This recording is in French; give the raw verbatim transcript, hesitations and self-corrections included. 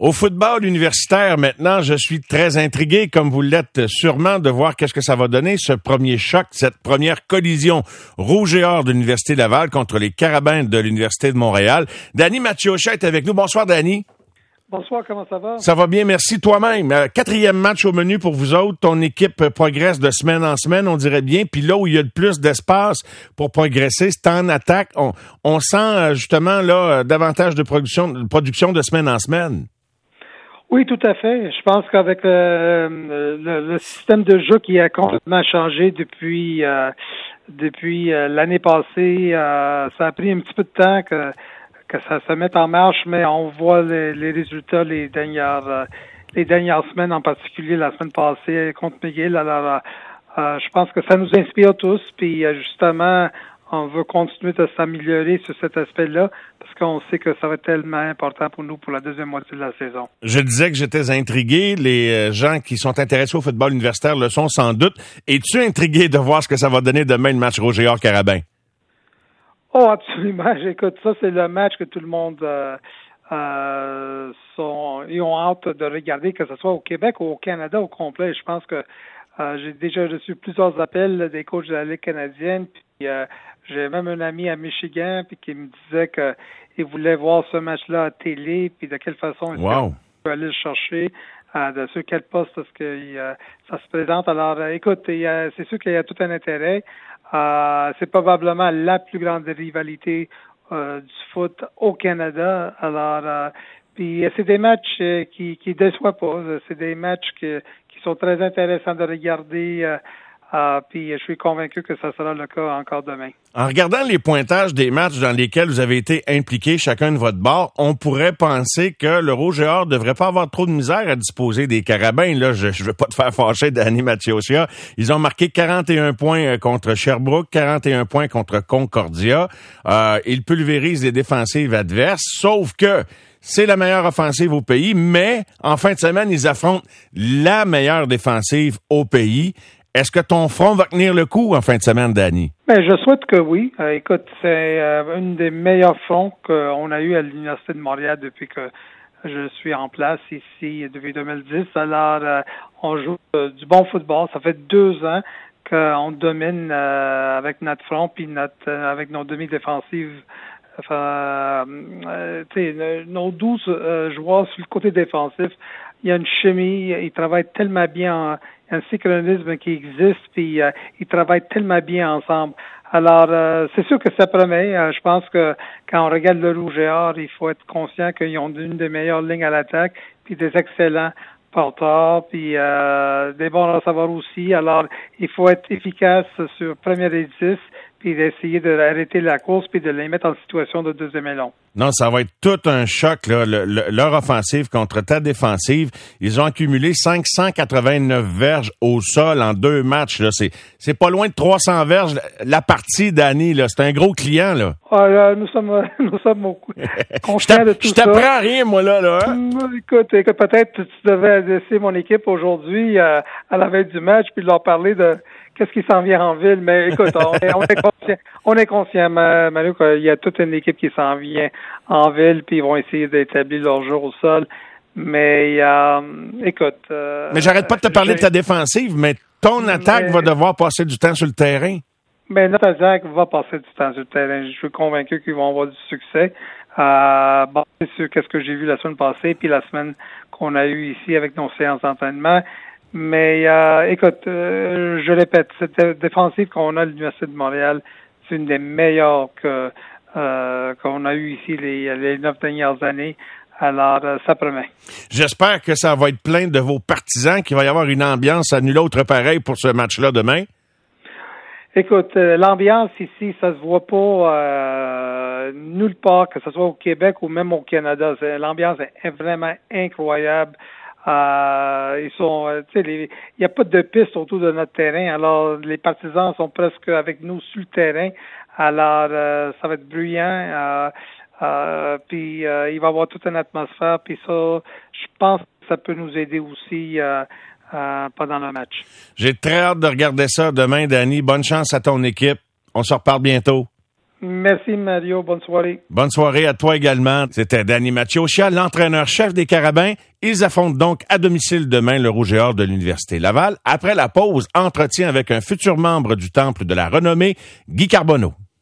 Au football universitaire, maintenant, je suis très intrigué, comme vous l'êtes sûrement, de voir qu'est-ce que ça va donner, ce premier choc, cette première collision rouge et or de l'Université Laval contre les Carabins de l'Université de Montréal. Danny Mathieuchat est avec nous. Bonsoir, Danny. Bonsoir, comment ça va? Ça va bien, merci. Toi-même, quatrième match au menu pour vous autres. Ton équipe progresse de semaine en semaine, on dirait bien. Puis là où il y a le plus d'espace pour progresser, c'est en attaque. On, on sent justement là davantage de production, de production de semaine en semaine. Oui, tout à fait. Je pense qu'avec euh, le, le système de jeu qui a complètement changé depuis euh, depuis euh, l'année passée, euh, ça a pris un petit peu de temps que que ça se mette en marche, mais on voit les, les résultats les dernières euh, les dernières semaines, en particulier la semaine passée contre McGill. Alors, euh, je pense que ça nous inspire tous, puis euh, justement, on veut continuer de s'améliorer sur cet aspect-là, parce qu'on sait que ça va être tellement important pour nous pour la deuxième moitié de la saison. Je disais que j'étais intrigué. Les gens qui sont intéressés au football universitaire le sont sans doute. Es-tu intrigué de voir ce que ça va donner demain, le match Rouge et or Carabin? Oh, absolument. Écoute, ça, c'est le match que tout le monde euh, euh, sont, ils ont hâte de regarder, que ce soit au Québec ou au Canada au complet. Je pense que euh, j'ai déjà reçu plusieurs appels des coachs de la Ligue canadienne, puis euh, j'ai même un ami à Michigan puis qui me disait que il voulait voir ce match-là à télé, puis de quelle façon est-ce wow. qu'on peut aller le chercher, euh, de sur quel poste est-ce que euh, ça se présente. Alors, euh, écoute, il y a, c'est sûr qu'il y a tout un intérêt. Euh, c'est probablement la plus grande rivalité euh, du foot au Canada. Alors, euh, puis c'est des matchs euh, qui qui déçoivent pas. C'est des matchs qui qui sont très intéressants de regarder. Euh, Uh, puis je suis convaincu que ça sera le cas encore demain. En regardant les pointages des matchs dans lesquels vous avez été impliqués chacun de votre bord, on pourrait penser que le Rouge et or devrait pas avoir trop de misère à disposer des Carabins. Là, je ne veux pas te faire fâcher, Danny Mathieuchat. Ils ont marqué quarante et un points contre Sherbrooke, quarante et un points contre Concordia. Euh, ils pulvérisent les défensives adverses, sauf que c'est la meilleure offensive au pays, mais en fin de semaine, ils affrontent la meilleure défensive au pays. Est-ce que ton front va tenir le coup en fin de semaine, Danny? Ben, je souhaite que oui. Euh, écoute, c'est euh, une des meilleures fronts qu'on a eu à l'Université de Montréal depuis que je suis en place ici depuis deux mille dix. Alors, euh, on joue euh, du bon football. Ça fait deux ans qu'on domine euh, avec notre front puis notre euh, avec nos demi-défensives. Enfin, euh, tu sais, nos douze euh, joueurs sur le côté défensif, il y a une chimie, ils travaillent tellement bien, en, un synchronisme qui existe, puis euh, ils travaillent tellement bien ensemble. Alors, euh, c'est sûr que ça promet. Euh, je pense que quand on regarde le Rouge et or, il faut être conscient qu'ils ont une des meilleures lignes à l'attaque, puis des excellents porteurs, puis euh, des bons receveurs aussi. Alors, il faut être efficace sur premier et dix, puis d'essayer d'arrêter la course, puis de les mettre en situation de deuxième et long. Non, ça va être tout un choc, là, le, le, leur offensive contre ta défensive. Ils ont accumulé cinq cent quatre-vingt-neuf verges au sol en deux matchs. Là. C'est, c'est pas loin de trois cents verges. La partie, Danny, là, c'est un gros client. Là. Ah, là, nous sommes nous sommes conscients de tout je ça. Je t'apprends rien, moi, là. là hein? Écoute, écoute, peut-être tu devais laisser mon équipe aujourd'hui euh, à la veille du match puis leur parler de qu'est-ce qui s'en vient en ville. Mais écoute, on est, on est conscient, on est conscient, Manu, qu'il y a toute une équipe qui s'en vient en ville, puis ils vont essayer d'établir leur jeu au sol. Mais euh, écoute... Euh, mais j'arrête pas de te parler de ta défensive, mais ton attaque mais, va devoir passer du temps sur le terrain. Mais notre attaque va passer du temps sur le terrain. Je suis convaincu qu'ils vont avoir du succès. Euh, basé sur ce que j'ai vu la semaine passée, puis la semaine qu'on a eue ici avec nos séances d'entraînement. Mais euh, écoute, euh, je répète, cette défensive qu'on a à l'Université de Montréal, c'est une des meilleures que euh, qu'on a eues ici les, les neuf dernières années. Alors, euh, ça promet. J'espère que ça va être plein de vos partisans, qu'il va y avoir une ambiance à nul autre pareil pour ce match-là demain. Écoute, euh, l'ambiance ici, ça se voit pas euh, nulle part, que ce soit au Québec ou même au Canada. C'est, l'ambiance est vraiment incroyable. Euh, ils sont, euh, tu sais, il n'y a pas de piste autour de notre terrain. Alors, les partisans sont presque avec nous sur le terrain. Alors, euh, ça va être bruyant. Euh, euh, puis, euh, il va y avoir toute une atmosphère. Puis ça, je pense que ça peut nous aider aussi euh, euh, pendant le match. J'ai très hâte de regarder ça demain, Danny. Bonne chance à ton équipe. On se reparle bientôt. Merci, Mario. Bonne soirée. Bonne soirée à toi également. C'était Danny Maciocia, l'entraîneur-chef des Carabins. Ils affrontent donc à domicile demain le Rouge et Or de l'Université Laval. Après la pause, entretien avec un futur membre du Temple de la Renommée, Guy Carbonneau.